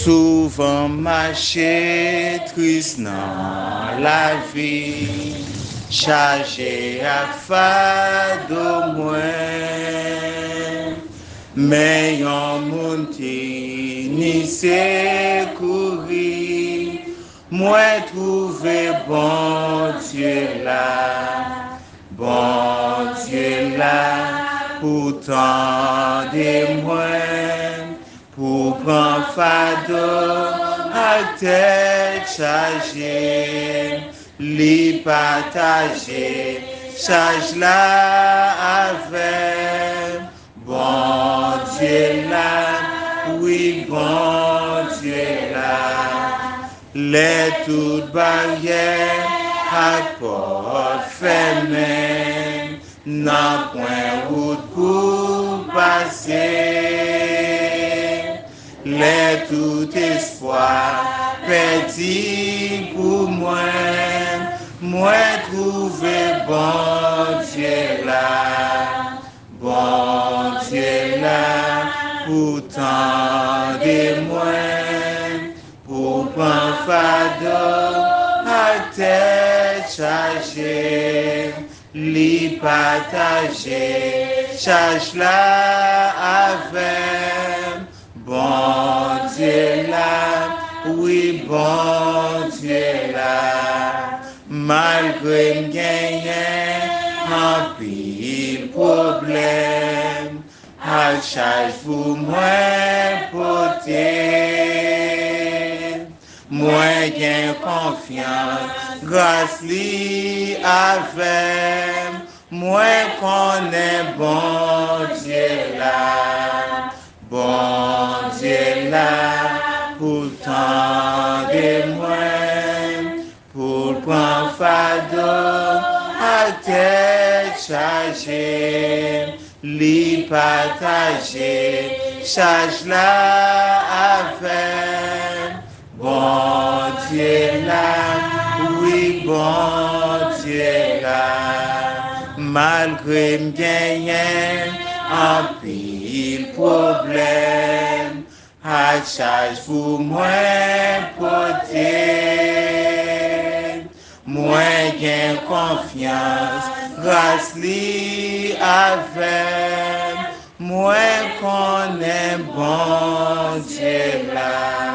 Souvent marché triste dans la vie, chargé à fardeau moins, mais yon moun qui ni sait courir, moi trouvé bon Dieu là, pourtant des moins, pour prendre fardeau à tête chargée, li partager, charge là avec bon Dieu là, oui bon Dieu là, les toutes barrières à porte fermée, n'a point route pour passer. Les tout espoir perdu pour moi trouver bon Dieu là, pourtant de moi, pour prendre fardeau à tête chargée, li partager, charge là avec bon Dieu là, oui bon Dieu là, malgré m'gagner un pile problème, à charge pour moi porter, moi gain confiance, grâce li avec, moi connais bon Dieu là. Bon Dieu là, pourtant de moi, pour prendre fardeau à tête chargée, li partager, charge là avec, bon Dieu là, oui bon Dieu là, malgré m'gagner un pile problème, à charge pour moi porter, moi gain confiance, grâce li avec, moi connais bon Dieu là.